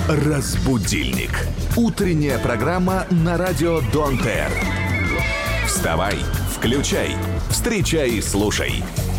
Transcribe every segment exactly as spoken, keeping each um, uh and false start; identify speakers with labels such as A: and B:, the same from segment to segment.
A: Разбудильник. Утренняя программа на радио Дон Т Р. Вставай, включай, встречай и слушай.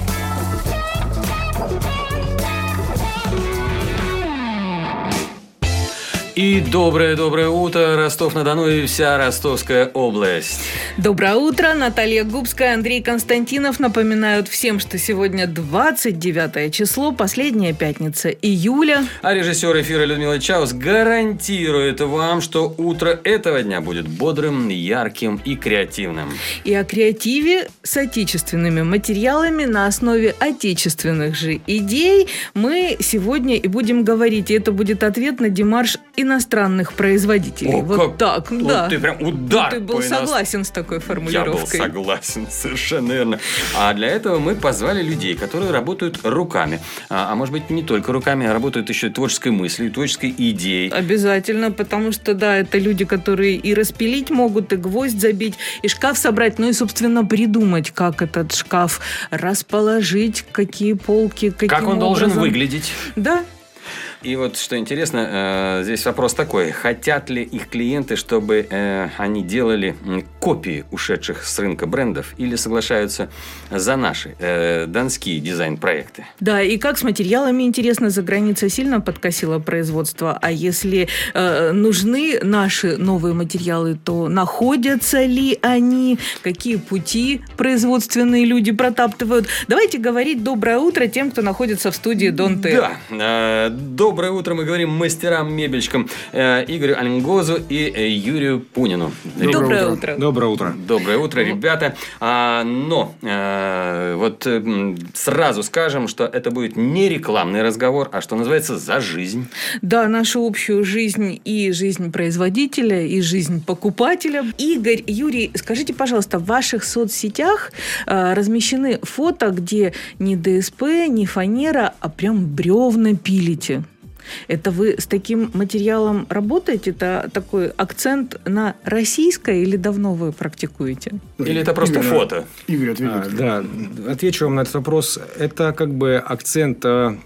B: И доброе-доброе утро, Ростов-на-Дону и вся Ростовская область.
C: Доброе утро, Наталья Губская, Андрей Константинов напоминают всем, что сегодня двадцать девятое число, последняя пятница июля.
B: А режиссер эфира Людмила Чаус гарантирует вам, что утро этого дня будет бодрым, ярким и креативным.
C: И о креативе с отечественными материалами на основе отечественных же идей мы сегодня и будем говорить. И это будет ответ на демарш иностранных производителей.
B: О,
C: вот
B: как,
C: так,
B: вот
C: да.
B: Ты прям удар.
C: Ты был согласен с такой формулировкой.
B: Я был согласен, совершенно верно. А для этого мы позвали людей, которые работают руками. А, а может быть, не только руками, а работают еще и творческой мыслью, творческой идеей.
C: Обязательно, потому что, да, это люди, которые и распилить могут, и гвоздь забить, и шкаф собрать, ну и, собственно, придумать, как этот шкаф расположить, какие полки, каким
B: Как он
C: образом.
B: должен выглядеть.
C: Да.
B: И вот что интересно, э, здесь вопрос такой. Хотят ли их клиенты, чтобы э, они делали копии ушедших с рынка брендов или соглашаются за наши э, донские дизайн-проекты?
C: Да, и как с материалами, интересно, за границей сильно подкосило производство. А если э, нужны наши новые материалы, то находятся ли они? Какие пути производственные люди протаптывают? Давайте говорить доброе утро тем, кто находится в студии Дон Т Р.
B: Да, э, доброе утро, мы говорим мастерам-мебельщикам э, Игорю Альнгозу и э, Юрию Пунину.
C: Доброе, доброе утро.
D: утро. Доброе утро.
B: Доброе утро, ребята. А, но э, вот э, сразу скажем, что это будет не рекламный разговор, а что называется «За жизнь».
C: Да, нашу общую жизнь и жизнь производителя, и жизнь покупателя. Игорь, Юрий, скажите, пожалуйста, в ваших соцсетях э, размещены фото, где не Д С П, не фанера, а прям бревна пилите. Это вы с таким материалом работаете? Это такой акцент на российское или давно вы практикуете?
B: Или это просто
D: Игорь,
B: фото?
D: Игорь, ответит. А, да, отвечу вам на этот вопрос. Это как бы акцент э,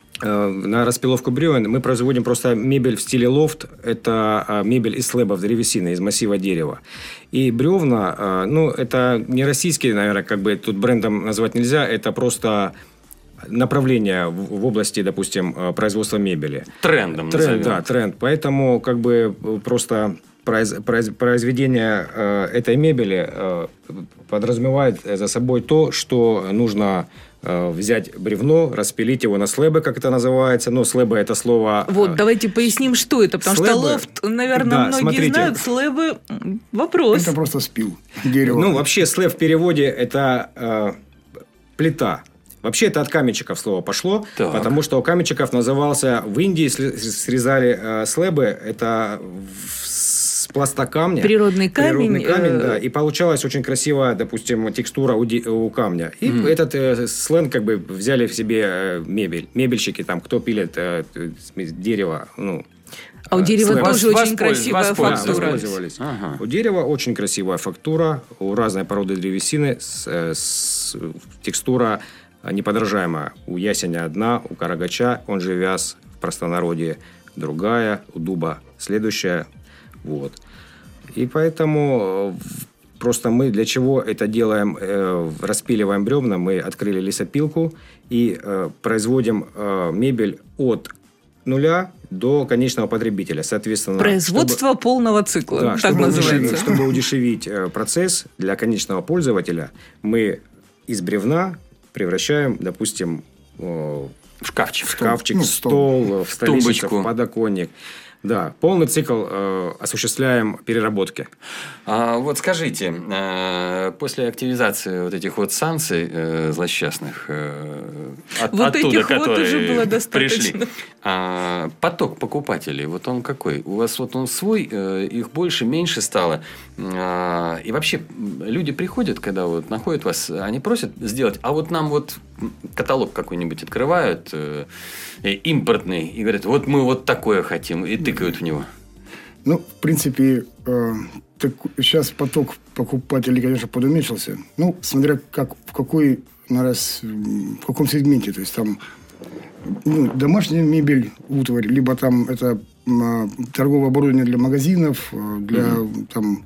D: на распиловку бревен. Мы производим просто мебель в стиле лофт. Это э, мебель из слэбов древесины, из массива дерева. И бревна, э, ну, это не российские, наверное, как бы тут брендом назвать нельзя. Это просто направление в области, допустим, производства мебели.
B: Трендом.
D: Тренд, да, тренд. Поэтому как бы просто произ, произ, произведение э, этой мебели э, подразумевает за собой то, что нужно э, взять бревно, распилить его на слэбы, как это называется. Ну, слэбы – это слово...
C: Вот, давайте поясним, что это, потому слэбы, что лофт, наверное, да, многие смотрите, знают, слэбы – вопрос.
E: Это просто спил дерево.
D: Ну, вообще, слэб в переводе – это э, плита. Вообще, это от каменщиков слово пошло, так. Потому что у каменщиков назывался... В Индии срезали э, слэбы, это с пласта камня.
C: Природный камень.
D: Природный камень, да. И получалась очень красивая, допустим, текстура у, у камня. И mm. этот э, сленг как бы взяли в себе э, мебель. Мебельщики, там, кто пилит э, дерево, ну...
C: А у дерева
D: слэб.
C: тоже
D: Воспольз...
C: очень красивая фактура.
D: Да, ага. У дерева очень красивая фактура, у разной породы древесины с, с, текстура неподражаемая. У ясеня одна, у карагача, он же вяз в простонародье, другая, у дуба следующая. Вот. И поэтому просто мы для чего это делаем, э, распиливаем бревна, мы открыли лесопилку и э, производим э, мебель от нуля до конечного потребителя. Соответственно,
C: производство чтобы, полного цикла,
D: да,
C: так
D: чтобы
C: называется.
D: Удешевить, чтобы удешевить процесс для конечного пользователя, мы из бревна превращаем, допустим, в
B: шкафчик,
D: в шкафчик,
E: ну,
D: стол,
B: стол,
D: в столешницу,
B: в
D: подоконник. Да, полный цикл э, осуществляем переработки.
B: А, вот скажите, э, после активизации вот этих вот санкций э, злосчастных, э, от,
C: вот
B: оттуда,
C: этих
B: которые
C: вот уже было достаточно.
B: Пришли, а, поток покупателей, вот он какой? У вас вот он свой, э, их больше, меньше стало? А, и вообще, люди приходят, когда вот находят вас, они просят сделать, а вот нам вот каталог какой-нибудь открывают, э, импортный, и говорят, вот мы вот такое хотим, и тыкают в него.
E: Ну, в принципе, э, так, сейчас поток покупателей, конечно, подуменьшился. Ну, смотря как, в, какой, на раз, в каком сегменте. То есть, там ну, домашняя мебель, утварь, либо там это а, торговое оборудование для магазинов, для mm-hmm. там...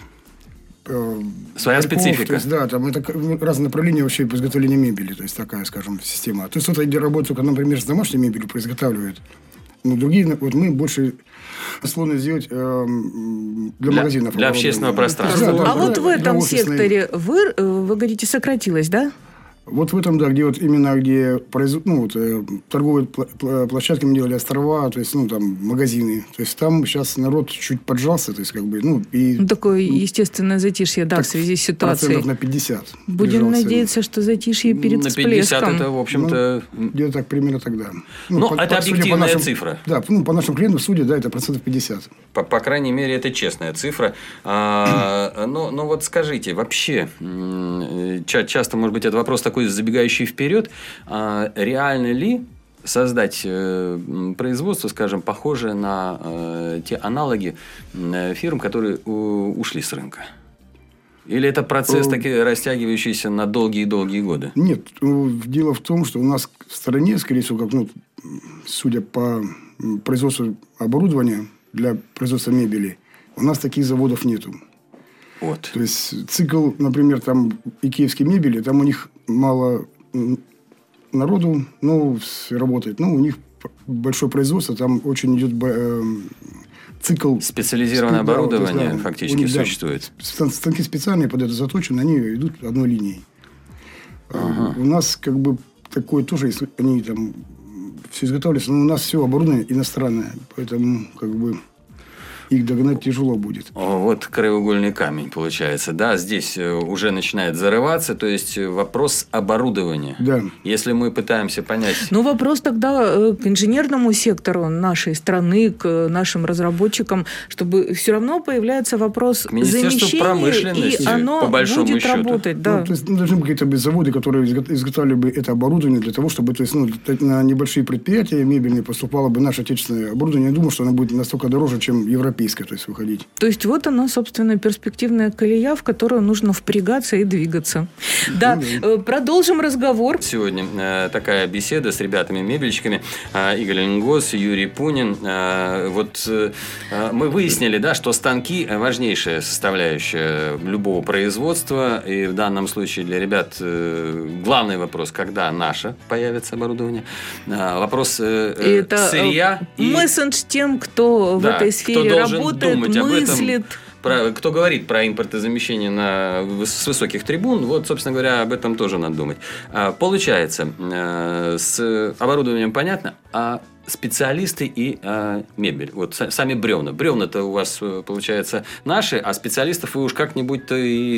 B: Своя
E: парков,
B: специфика.
E: То есть, да, там это разные направления вообще по изготовлению мебели. То есть, такая, скажем, система. То есть, кто-то, где работает, только, например, с домашней мебелью, произготавливает. Но другие, вот мы больше склонны сделать э, для, для магазинов.
B: Для общественного пространства.
E: Да, да,
C: а
E: да,
C: вот
E: да,
C: в этом
E: офисной...
C: секторе вы, вы говорите, сократилось, да?
E: Вот в этом, да, где вот именно где производ... ну, вот, э, торговые площадки мы делали, острова, то есть, ну, там, магазины. То есть, там сейчас народ чуть поджался, то есть, как бы, ну, и...
C: Ну, такое естественное затишье, да, в связи с ситуацией.
E: Процентов на пятьдесят.
C: Будем надеяться, что затишье перед
B: на
C: всплеском.
B: пятьдесят это, в общем-то...
E: Ну, где-то так, примерно тогда.
B: Ну,
E: ну по,
B: это
E: по,
B: объективная
E: по нашим,
B: цифра.
E: Да, ну, по нашим клиентам, судя, да, это процентов пятьдесят.
B: По, по крайней мере, это честная цифра. А, но, но вот скажите, вообще, ча- часто, может быть, это вопрос такой забегающий вперед, а реально ли создать э, производство, скажем, похожее на э, те аналоги э, фирм, которые у, ушли с рынка? Или это процесс, таки растягивающийся на долгие-долгие годы?
E: Нет. Дело в том, что у нас в стране, скорее всего, как, ну, судя по производству оборудования для производства мебели, у нас таких заводов нету.
B: Вот.
E: То есть, цикл, например, там, икеевской мебели, там у них мало народу, ну, работает. Ну, у них большое производство, там очень идет э, цикл...
B: Специализированное спи- оборудование, да, есть, да, фактически них, существует.
E: Да, станки специальные под это заточены, они идут одной линией. Ага. У нас, как бы, такое тоже, если они там все изготавливаются, но у нас все оборудование иностранное, поэтому, как бы... их догнать тяжело будет.
B: Вот краеугольный камень получается. Да, здесь уже начинает зарываться. То есть, вопрос оборудования.
E: Да.
B: Если мы пытаемся понять...
C: Ну, вопрос тогда к инженерному сектору нашей страны, к нашим разработчикам, чтобы все равно появляется вопрос замещения, и оно
B: по большому
C: будет
B: счету.
C: работать. Да.
E: Ну, то есть, ну, должны быть какие-то заводы, которые изготавливали бы это оборудование для того, чтобы, то есть, ну, на небольшие предприятия мебельные поступало бы наше отечественное оборудование. Я думаю, что оно будет настолько дороже, чем европейское. То есть, выходить.
C: То есть, вот она, собственно, перспективная колея, в которую нужно впрягаться и двигаться. Да, ну, да. Продолжим разговор.
B: Сегодня э, такая беседа с ребятами-мебельщиками. Э, Игорь Ленгос, Юрий Пунин. Э, вот э, мы выяснили, да, что станки – важнейшая составляющая любого производства. И в данном случае для ребят э, главный вопрос, когда наше появится оборудование. Э, вопрос э,
C: Это
B: сырья.
C: Месседж и... тем, кто
B: да,
C: в этой сфере
B: кто
C: работает,
B: думать
C: мыслит.
B: Об этом, про, кто говорит про импортозамещение на, с высоких трибун, вот, собственно говоря, об этом тоже надо думать. А, получается, а, с оборудованием понятно, а специалисты и а, мебель. Вот сами бревна. Бревна-то у вас, получается, наши, а специалистов вы уж как-нибудь-то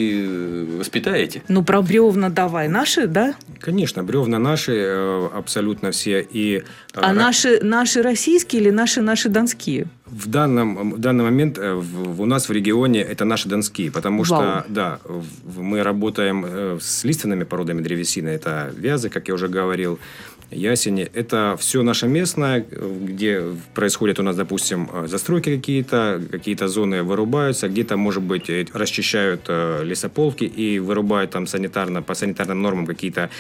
B: и воспитаете.
C: Ну, про бревна давай. Наши, да?
D: Конечно, бревна наши абсолютно все. И...
C: А наши, наши российские или наши, наши донские?
D: В данном, в данный момент в, у нас в регионе это наши донские, потому Вау. что да, в, мы работаем с лиственными породами древесины, это вязы, как я уже говорил, ясени. Это все наше местное, где происходят у нас, допустим, застройки какие-то, какие-то зоны вырубаются, где-то, может быть, расчищают лесополки и вырубают там санитарно, по санитарным нормам какие-то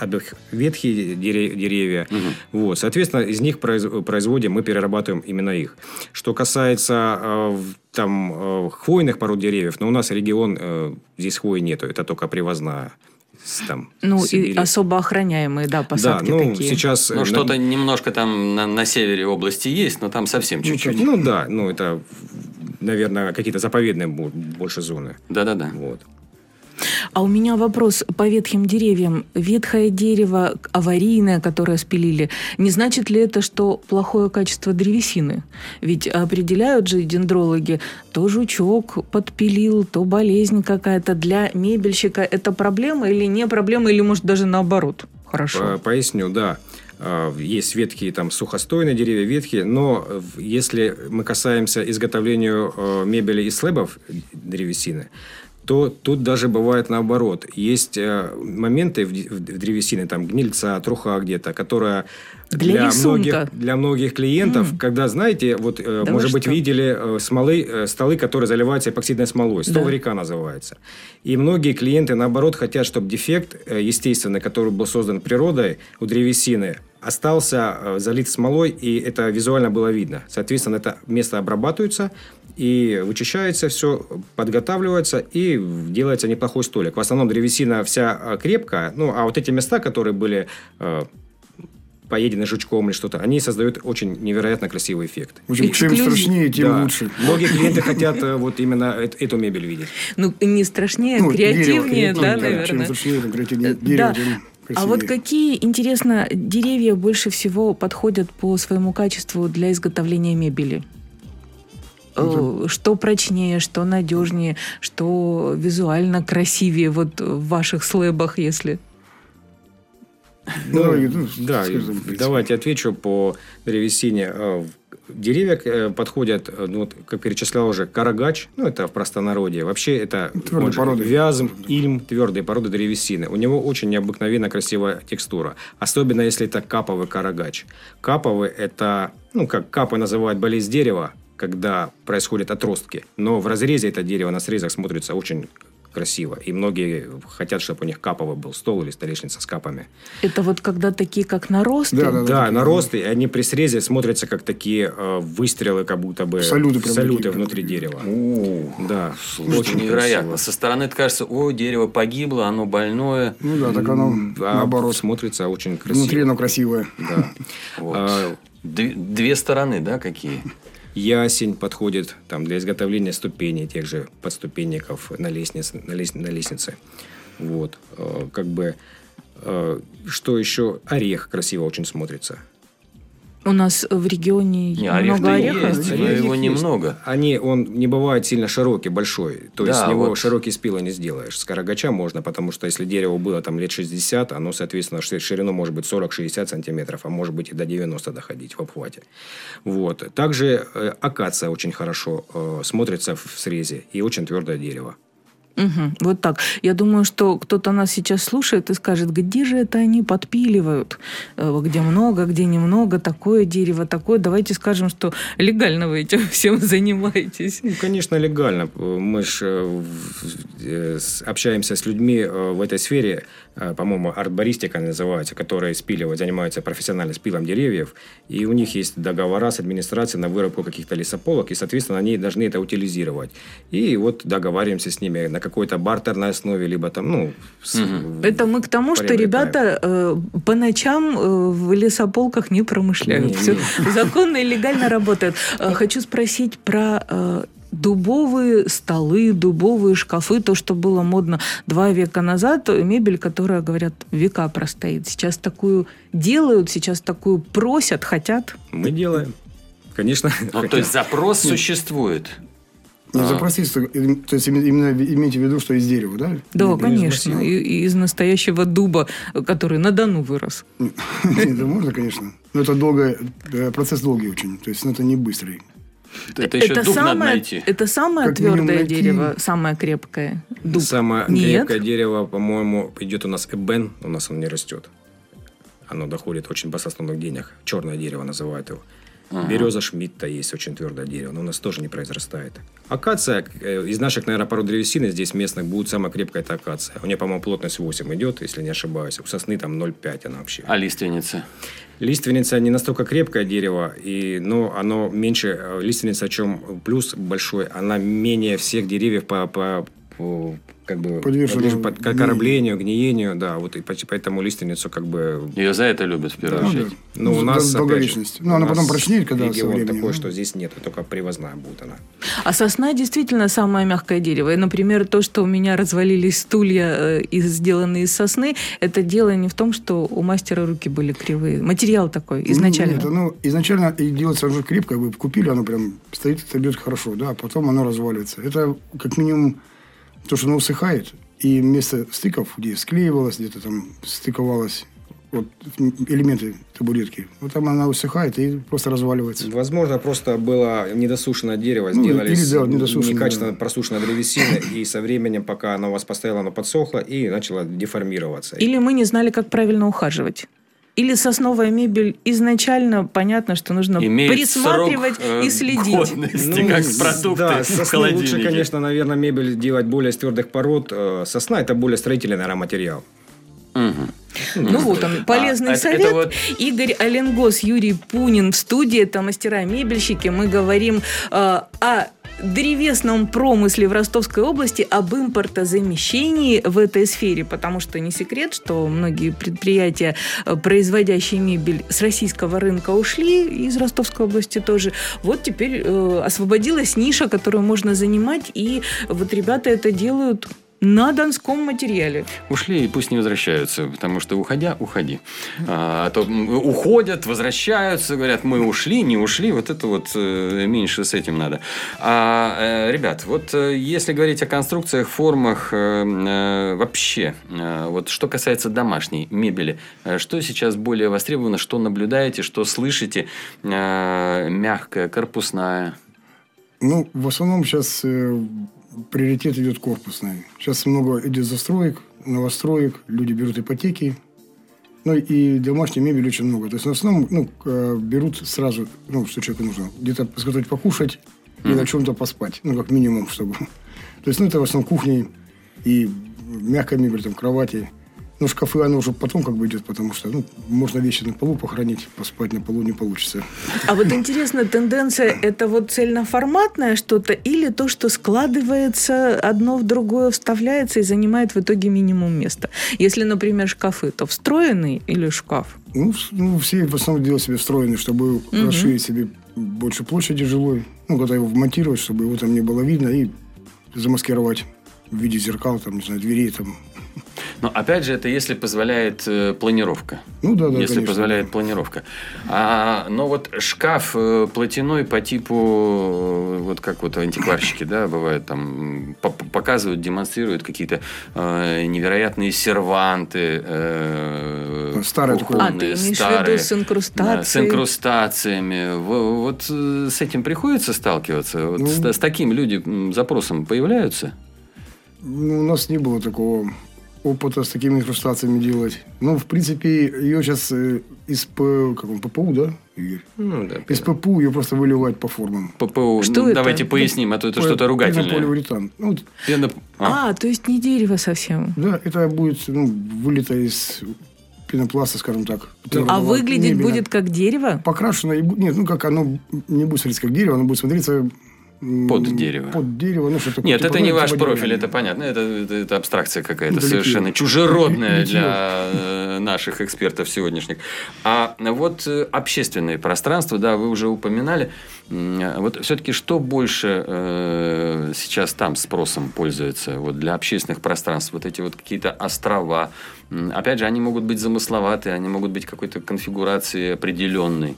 D: ветхие деревья. Угу. Вот. Соответственно, из них производим, мы перерабатываем именно их. Что касается там хвойных пород деревьев, но у нас регион, здесь хвои нету, это только привозная. Там,
C: ну, и особо охраняемые, да, посадки
D: да, ну,
C: такие.
D: Сейчас,
B: ну, что-то немножко там на, на севере области есть, но там совсем чуть-чуть.
D: Ну, да, ну, это, наверное, какие-то заповедные больше зоны.
B: Да-да-да.
D: Вот.
C: А у меня вопрос по ветхим деревьям. Ветхое дерево, аварийное, которое спилили, не значит ли это, что плохое качество древесины? Ведь определяют же дендрологи, то жучок подпилил, то болезнь какая-то. Для мебельщика это проблема или не проблема, или может даже наоборот? Хорошо.
D: Поясню, да. Есть ветхие, там, сухостойные деревья, ветхие, но если мы касаемся изготовления мебели из слэбов древесины, то тут даже бывает наоборот. Есть э, моменты в, в древесине, там гнильца, труха где-то, которая для, для, многих, для многих клиентов, mm. когда, знаете, вот, э, да может быть, что? видели э, смолы, э, столы, которые заливаются эпоксидной смолой. Стол да. река называется. И многие клиенты, наоборот, хотят, чтобы дефект э, естественный, который был создан природой у древесины, остался э, залит смолой, и это визуально было видно. Соответственно, это место обрабатывается, и вычищается все, подготавливается, и делается неплохой столик. В основном древесина вся крепкая, ну, а вот эти места, которые были э, поедены жучком или что-то, они создают очень невероятно красивый эффект.
E: В общем, чем страшнее, тем
D: да.
E: лучше.
D: Многие клиенты хотят э, вот именно э- эту мебель видеть.
C: Ну, не страшнее,
E: Ну,
C: креативнее,
E: дерево,
C: да,
E: да,
C: наверное.
E: Чем страшнее, тем креативнее
C: Э,
E: дерево,
C: да.
E: тем красивее.
C: А вот какие, интересно, деревья больше всего подходят по своему качеству для изготовления мебели? Э, Что прочнее, что надежнее, что визуально красивее вот в ваших слэбах, если...
D: Ну,
E: Давай, ну,
D: да,
E: скажем, в принципе.
D: давайте отвечу по древесине. Э, Деревья э, подходят, э, ну, вот, как перечислял уже, карагач, ну, это в простонародье. Вообще, это
E: Твердые
D: он же
E: породы.
D: вязм, ильм, твердые породы древесины. У него очень необыкновенно красивая текстура. Особенно, если это каповый карагач. Каповый – это, ну, как капы называют болезнь дерева, когда происходят отростки. Но в разрезе это дерево на срезах смотрится очень красиво. И многие хотят, чтобы у них каповый был стол или столешница с капами.
C: Это вот когда такие, как наросты?
E: Да, да,
D: Да,
E: такие,
D: наросты, и они при срезе смотрятся как такие э, выстрелы, как будто бы
E: Салюты прям
D: салюты
E: такие,
D: внутри
E: как-
D: дерева.
B: О,
D: Да,
B: слушайте,
D: очень
B: невероятно.
D: красиво.
B: Со стороны это кажется, о, дерево погибло, оно больное.
E: Ну да, так оно
D: А
E: наоборот.
D: смотрится очень красиво.
E: Внутри оно красивое.
D: Да.
B: Вот.
D: А,
B: Две, две стороны, да, какие?
D: Ясень подходит там, для изготовления ступеней, тех же подступенников на лестнице. На лес- на лестнице. Вот. Э, Как бы, э, что еще? Орех красиво очень смотрится.
C: У нас в регионе
B: Не,
C: много
B: орех-то
C: ореха.
B: есть, но
D: Орех
B: его
D: есть.
B: немного.
D: Они, он не бывает сильно широкий, большой. То есть,
B: Да,
D: с него
B: вот.
D: широкий спила не сделаешь. С карагача можно, потому что если дерево было там лет шестьдесят, оно, соответственно, в ширину может быть сорок-шестьдесят сантиметров, а может быть и до девяноста доходить в обхвате. Вот. Также э, акация очень хорошо э, смотрится в срезе и очень твердое дерево.
C: Мгм, вот так. Я думаю, что кто-то нас сейчас слушает и скажет, где же это они подпиливают? Э, Где много, где немного, такое дерево, такое. Давайте скажем, что легально вы этим всем занимаетесь.
D: Ну, конечно, легально. Мы же общаемся с людьми э, в этой сфере, э, по-моему, артбористика называется, которые спиливают, занимаются профессионально спилом деревьев, и у них есть договора с администрацией на вырубку каких-то лесополок, и, соответственно, они должны это утилизировать. И вот договариваемся с ними на какой-то бартерной основе, либо там, ну... с-
C: Это мы к тому, что
D: приобретаем.
C: ребята э, по ночам э, в лесополках не промышляют.
D: Не,
C: Все
D: не.
C: законно и легально работает. Э, Хочу спросить про э, дубовые столы, дубовые шкафы, то, что было модно два века назад, мебель, которая, говорят, века простоит. Сейчас такую делают, сейчас такую просят, хотят.
D: Мы делаем. Конечно.
B: Ну, то есть запрос существует.
E: Не
B: А.
E: запросить, что- то есть именно имейте в виду, что из дерева, да?
C: Да,
E: Не- не из
C: конечно.
E: массива.
C: И- и из настоящего дуба, который на Дону вырос.
E: Это можно, конечно. Но это долго, э, процесс долгий очень. То есть ну, это не быстрый.
B: Это еще дуб надо
C: самое,
B: найти.
C: это самое
E: Как минимум
C: твердое
E: найти.
C: дерево, самое крепкое. Дуб.
D: Самое
C: Нет?
D: крепкое дерево, по-моему, идет у нас эбен. У нас он не растет. Оно доходит очень баснословных денег. Черное дерево называют его. Береза Шмидта есть очень твердое дерево, но у нас тоже не произрастает. Акация, э, из наших, наверное, пород древесины здесь местных будет самая крепкая, это акация. У нее, по-моему, плотность восемь идет, если не ошибаюсь. У сосны там ноль целых пять десятых она вообще.
B: А лиственница?
D: Лиственница не настолько крепкое дерево, и, но оно меньше. э, Лиственница, о чем плюс большой, она менее всех деревьев по, по, по, как бы
E: Подвержена
D: подлежит под-
E: гниению.
D: кормлению, гниению, да, вот и по- поэтому лиственницу как бы.
B: Ее за это любят в первую
D: Да.
B: очередь.
D: Ну, у
E: Дол-
D: нас, опять же,
E: долговечность. Ну,
D: у
E: она
D: нас
E: потом прочнеет, когда со
D: регион
E: временем,
D: такой,
E: ну.
D: что здесь нет, только привозная будет она.
C: А сосна действительно самое мягкое дерево. И, например, то, что у меня развалились стулья, э, из, сделанные из сосны, это дело не в том, что у мастера руки были кривые. Материал такой изначально.
E: Нет, оно изначально и делается уже крепко. Вы купили, оно прям стоит, это бьет хорошо, да, а потом оно разваливается. Это как минимум то, что оно усыхает, и место стыков, где склеивалось, где-то там стыковалось, вот элементы табуретки, вот там она усыхает и просто разваливается.
D: Возможно, просто было недосушенное дерево,
E: Ну,
D: сделали
E: или,
D: с
E: да, недосушенное,
D: некачественно
E: да.
D: просушенной древесины, и со временем, пока оно у вас постояло, оно подсохло и начало деформироваться.
C: Или мы не знали, как правильно ухаживать. Или сосновая мебель изначально понятно, что нужно
B: Имеет
C: присматривать
B: срок, э,
C: и следить.
B: годности,
D: Ну,
B: как
D: с-
B: продукты
D: да,
B: в
D: с сосны
B: холодильнике.
D: лучше, конечно, наверное, мебель делать более из твердых пород. Э, Сосна – это более строительный, наверное, материал.
B: Мгм.
C: Ну вот он, полезный
B: А,
C: совет.
B: это- это вот-
C: Игорь Оленгос, Юрий Пунин в студии. Это мастера-мебельщики. Мы говорим э, о древесном промысле в Ростовской области, об импортозамещении в этой сфере, потому что не секрет, что многие предприятия, э, производящие мебель с российского рынка, ушли, из Ростовской области тоже. Вот теперь э, освободилась ниша, которую можно занимать, и вот ребята это делают на донском материале.
B: Ушли и пусть не возвращаются, потому что уходя, уходи. А, а то м, уходят, возвращаются, говорят, мы ушли, не ушли, вот это вот э, меньше с этим надо. А, э, ребят, вот э, если говорить о конструкциях, формах, э, э, вообще, э, вот что касается домашней мебели, э, что сейчас более востребовано, что наблюдаете, что слышите? Э, мягкая, корпусная?
E: Ну, в основном сейчас э, приоритет идет корпусный. Сейчас много идет застроек, новостроек, люди берут ипотеки. Ну, и домашней мебели очень много. То есть, в основном, ну, э, берут сразу, ну, что человеку нужно. Где-то сготовить покушать и
B: Мгм.
E: на чем-то поспать. Ну, как минимум, чтобы... То есть, ну, это в основном кухни и мягкая мебель, там, кровати. Ну, шкафы, оно уже потом как бы идет, потому что, ну, можно вещи на полу похоронить, поспать на полу не получится.
C: А вот интересно, тенденция – это вот цельноформатное что-то или то, что складывается одно в другое, вставляется и занимает в итоге минимум места? Если, например, шкафы, то встроенный или шкаф?
E: Ну, в- ну, все в основном делают себе встроенный, чтобы
C: Мгм.
E: расширить себе больше площади жилой. Ну, когда его вмонтировать, чтобы его там не было видно, и замаскировать в виде зеркал, там, не знаю, дверей, там.
B: Но опять же, это если позволяет э, планировка.
E: Ну, да, да,
B: Если
E: конечно.
B: позволяет планировка. А, но вот шкаф э, платяной по типу, э, вот как вот антикварщики, да, бывают там, м, по- показывают, демонстрируют какие-то э, невероятные серванты. э,
E: Старые такое.
C: А, ты
B: кухонные,
C: имеешь в виду
B: старые,
C: с
B: да,
C: инкрустацией?
B: с инкрустациями. Во- Вот э, с этим приходится сталкиваться? Вот
E: Ну,
B: с, с таким люди м, запросом появляются?
E: Ну, у нас не было такого опыта с такими инкрустациями делать. Ну, в принципе, ее сейчас э, из П- как он, ППУ, да, Игорь?
D: Ну, да.
E: Из ППУ ее просто выливают по формам.
B: ППУ,
C: Что
B: ну,
C: это?
B: давайте поясним, а то это что-то ругательное.
E: Пенополиуретан. Ну, вот,
B: Пено- а.
C: А, то есть не дерево совсем.
E: да, это будет, ну, вылито из пенопласта, скажем так.
C: А выглядеть
E: Мебельно.
C: будет как дерево?
E: Покрашено. и бу- Нет, ну как оно не будет смотреться как дерево, оно будет смотреться м,
B: Под дерево.
E: Под дерево, ну что такое.
B: Нет,
E: типа,
B: это
E: ну,
B: не ваш
E: типа
B: профиль,
E: деревянное.
B: это понятно. Это, это, это абстракция какая-то
E: Это
B: совершенно
E: литье.
B: чужеродная
E: Литье.
B: для э, наших экспертов сегодняшних. А вот э, общественные пространства, да, вы уже упоминали. М, Вот все-таки что больше э, сейчас там спросом пользуется вот для общественных пространств? Вот эти вот какие-то острова. М, Опять же, они могут быть замысловатые, они могут быть какой-то конфигурации определенной.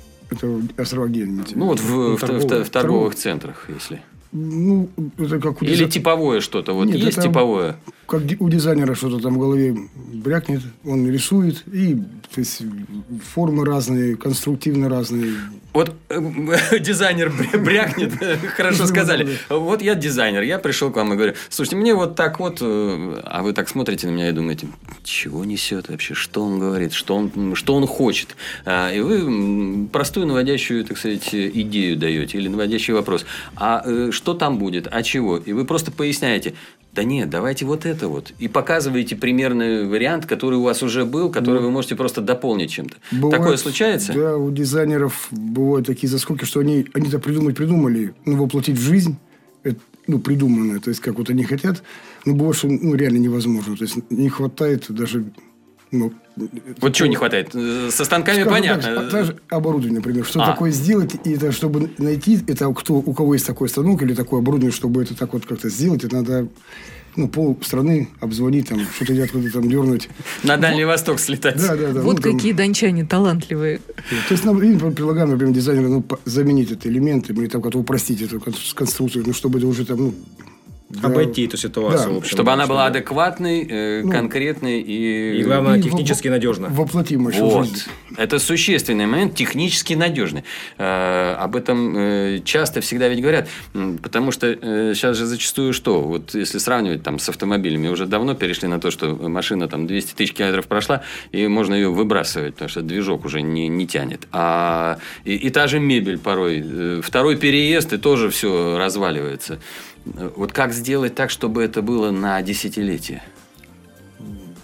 E: Это острова где? имеете в
B: Ну, вот
E: виду?
B: в,
D: Ну,
B: в- в-
D: торговые.
B: в торговых центрах, если.
E: Ну, это как у,
B: Или
E: дизай-
B: типовое что-то. Вот
E: Нет,
B: есть
E: это-
B: типовое?
E: как ди- у дизайнера что-то там в голове брякнет, он рисует, и то есть, формы разные, конструктивно разные.
B: Вот э, дизайнер бря- брякнет, хорошо сказали. Вот я дизайнер, я пришел к вам и говорю, слушайте, мне вот так вот, э, а вы так смотрите на меня и думаете, чего несет вообще, что он говорит, что он, что он хочет. А, И вы м, простую наводящую, так сказать, идею даете или наводящий вопрос. А э, что там будет, а чего? И вы просто поясняете. Да нет, давайте вот это вот. И показываете примерный вариант, который у вас уже был, который вы можете просто дополнить чем-то.
E: Бывает,
B: Такое случается?
E: Да, у дизайнеров бывают такие заскоки, что они, они-то придумать придумали, ну, воплотить в жизнь, это, ну, придуманное, то есть, как вот они хотят, но бывает, что, ну, реально невозможно. То есть, не хватает даже... Ну,
B: Вот чего не хватает? Со станками
E: скажем
B: понятно.
E: так, даже оборудование, например. Что
B: А.
E: такое сделать, и это, чтобы найти, это кто, у кого есть такой станок или такое оборудование, чтобы это так вот как-то сделать, это надо, ну, пол страны обзвонить, там, что-то откуда там дернуть.
B: На Дальний Восток слетать.
E: Да, да, да.
C: Вот
E: ну, там-
C: какие дончане талантливые.
E: То есть, нам, им предлагаем, например, дизайнеру, ну, по- заменить этот элемент, или там как-то упростить эту кон- конструкцию, ну, чтобы это уже там, ну... да,
D: Обойти эту ситуацию,
E: Да.
D: в общем.
B: Чтобы она была
D: чтобы-
B: адекватной, э,
E: Ну,
B: конкретной и...
D: И главное,
E: и
D: технически
E: во-
D: надежно.
E: Воплотимо еще в
B: Вот.
E: жизнь.
B: Это существенный момент, технически надежный. Э, об этом э, часто всегда ведь говорят. М, Потому что э, сейчас же зачастую что? Вот если сравнивать там с автомобилями, уже давно перешли на то, что машина там двести тысяч километров прошла, и можно ее выбрасывать, потому что движок уже не, не тянет. А, и, и та же мебель порой. Э, Второй переезд, и тоже все разваливается. Э, Вот как сделать так, чтобы это было на десятилетие?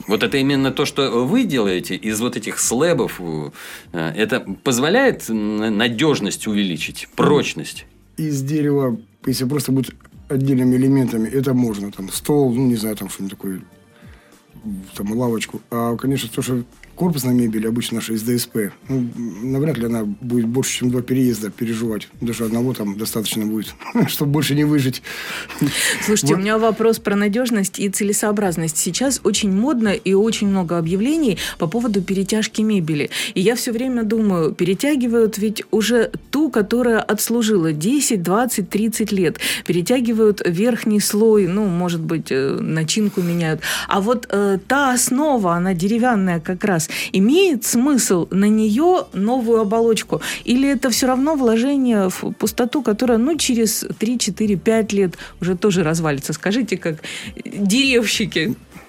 B: Вот это именно то, что вы делаете из вот этих слэбов, это позволяет надежность увеличить, прочность?
E: Из дерева, если просто будет отдельными элементами, это можно. Там стол, ну, не знаю, там что-нибудь такое, там лавочку. А, конечно, то, что корпусная мебель, обычно наша из ДСП, ну, навряд ли она будет больше, чем два переезда переживать. Даже одного там достаточно будет, чтобы больше не выжить.
C: Слушайте, вот. У меня вопрос про надежность и целесообразность. Сейчас очень модно и очень много объявлений по поводу перетяжки мебели. И я все время думаю, перетягивают ведь уже ту, которая отслужила десять, двадцать, тридцать лет. Перетягивают верхний слой, ну, может быть, начинку меняют. А вот э, та основа, она деревянная как раз. Имеет смысл на нее новую оболочку? Или это все равно вложение в пустоту, которая, ну, через три, четыре, пять лет уже тоже развалится? Скажите, как деревщики.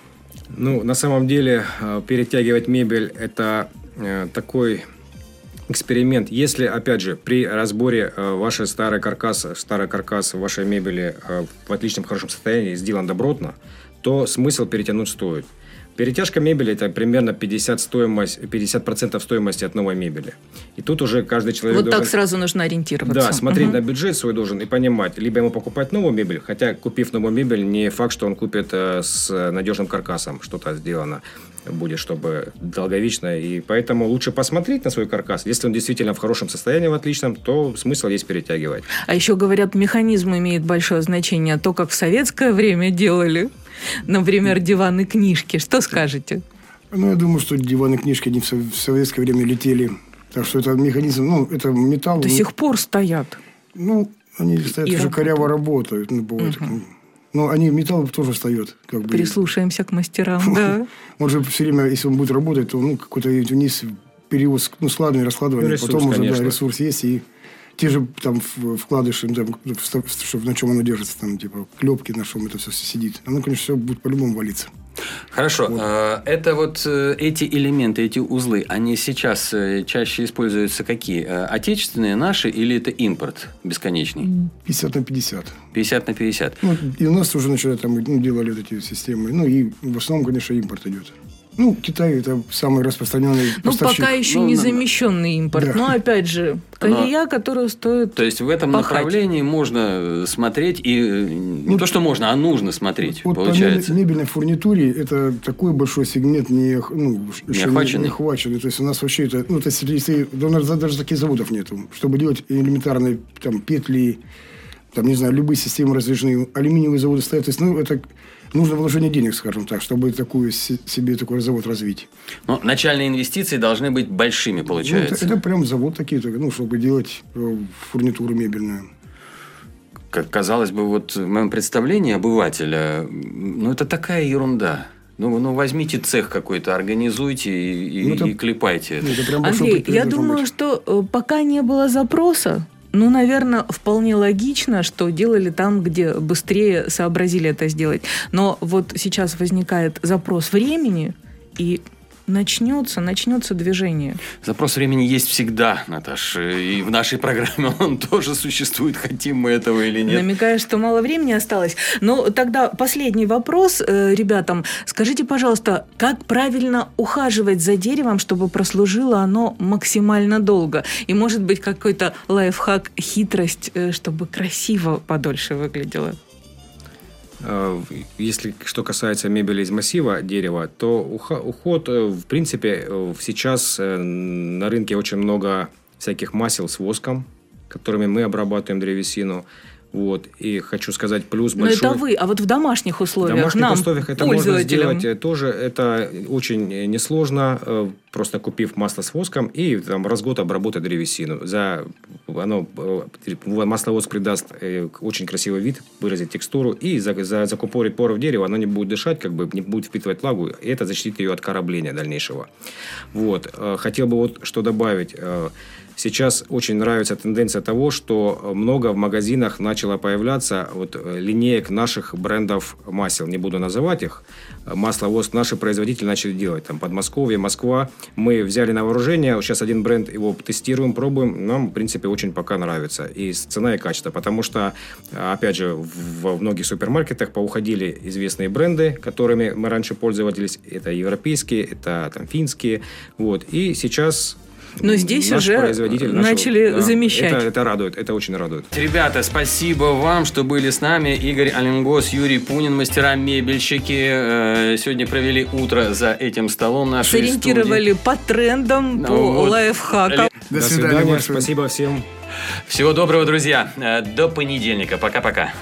D: Ну, на самом деле, перетягивать мебель – это такой эксперимент. Если, опять же, при разборе вашей старой каркаса, старый каркас вашей мебели в отличном, хорошем состоянии сделан добротно, то смысл перетянуть стоит. Перетяжка мебели – это примерно пятьдесят процентов стоимости от новой мебели. И тут уже каждый человек
C: Вот
D: должен...
C: так сразу нужно ориентироваться.
D: Да, смотреть
C: угу.
D: на бюджет свой должен и понимать, либо ему покупать новую мебель, хотя, купив новую мебель, не факт, что он купит с надежным каркасом что-то сделано будет, чтобы долговечно. И поэтому лучше посмотреть на свой каркас. Если он действительно в хорошем состоянии, в отличном, то смысл есть перетягивать.
C: А еще говорят, механизм имеет большое значение. То, как в советское время делали, например, диваны, книжки. Что скажете?
E: Ну, я думаю, что диваны, книжки не в советское время летели. Так что это механизм, ну, это металл.
C: До сих пор стоят.
E: Ну, они стоят, уже коряво работают. Ну, бывает. Угу. Но они, металл тоже встает. Как бы.
C: Прислушаемся к мастерам, да.
E: Он же все время, если он будет работать, то ну, какой-то вниз перевоз, ну, складывание, раскладывание.
D: Ресурс,
E: потом уже,
D: конечно.
E: Да, ресурс есть, и те же там вкладыши, там, чтобы на чем оно держится, там, типа, клепки, на чем это все сидит. Оно, конечно, все будет по-любому валиться.
B: Хорошо.
E: Вот.
B: Это вот эти элементы, эти узлы, они сейчас чаще используются какие? Отечественные, наши, или это импорт бесконечный?
E: пятьдесят на пятьдесят.
B: пятьдесят на пятьдесят.
E: Ну, и у нас уже начали там, ну, делали вот эти системы. Ну, и в основном, конечно, импорт идет. Ну, Китай – это самый распространенный
C: ну,
E: поставщик.
C: Ну, пока еще
B: ну,
C: не
B: на...
E: Да.
C: замещенный импорт. Но, опять же, колея, Но... которая стоит
B: То есть, в этом
C: пахать.
B: направлении можно смотреть. И не ну, то, что можно, а нужно смотреть,
E: вот
B: получается.
E: По мебельной фурнитуре это такой большой сегмент не, ну,
B: не, охваченный.
E: не охваченный. То есть, у нас вообще это... Ну, то есть, если, у нас даже таких заводов нету. Чтобы делать элементарные там, петли, там, не знаю, любые системы раздвижные, алюминиевые заводы стоят. То есть, ну, это... Нужно вложение денег, скажем так, чтобы такую, себе такой завод развить.
B: Но начальные инвестиции должны быть большими, получается.
E: Ну, это, это прям завод такие, ну, чтобы делать фурнитуру мебельную.
B: Как казалось бы, вот в моем представлении обывателя, ну, это такая ерунда. Ну, ну возьмите цех какой-то, организуйте и, ну, это, и клепайте.
E: Ну, это прям
C: Андрей, я думаю, быть. что пока не было запроса, ну, наверное, вполне логично, что делали там, где быстрее сообразили это сделать. Но вот сейчас возникает запрос времени, и начнется, начнется движение.
B: Запрос времени есть всегда, Наташ. И в нашей программе он тоже существует, хотим мы этого или нет.
C: Намекаешь, что мало времени осталось. Ну, тогда последний вопрос э, ребятам. Скажите, пожалуйста, как правильно ухаживать за деревом, чтобы прослужило оно максимально долго? И, может быть, какой-то лайфхак, хитрость, э, чтобы красиво подольше выглядело?
D: Если что касается мебели из массива дерева, то уход, в принципе, сейчас на рынке очень много всяких масел с воском, которыми мы обрабатываем древесину. Вот. И хочу сказать, плюс
C: Но большой... Но это вы, а вот в домашних условиях,
D: в домашних
C: нам,
D: условиях это можно сделать тоже. Это очень несложно, просто купив масло с воском и там, раз в год обработать древесину. За... Оно, масло-воск придаст очень красивый вид, выразит текстуру, и за, за, закупорит поры в дерево, оно не будет дышать, как бы не будет впитывать влагу, и это защитит ее от корабления дальнейшего. Вот. Хотел бы вот что добавить. сейчас очень нравится тенденция того, что много в магазинах начало появляться вот линеек наших брендов масел. Не буду называть их. Масло ВОС наши производители начали делать. Там Подмосковье, Москва. Мы взяли на вооружение. Сейчас один бренд, его тестируем, пробуем. Нам, в принципе, очень пока нравится. И цена, и качество. Потому что, опять же, во многих супермаркетах поуходили известные бренды, которыми мы раньше пользовались. Это европейские, это там, финские. Вот. И сейчас...
C: Но здесь
D: наш
C: уже начали
D: нашего, да,
C: замещать.
D: Это, это радует, это очень радует.
B: Ребята, спасибо вам, что были с нами. Игорь Олингос, Юрий Пунин, мастера-мебельщики. Сегодня провели утро за этим столом нашей
C: сориентировали
B: студии.
C: по трендам, по
B: Вот.
C: лайфхакам.
E: До
D: До
E: свидания.
D: свидания.
E: большое.
D: Спасибо всем.
B: Всего доброго, друзья. До понедельника. Пока-пока.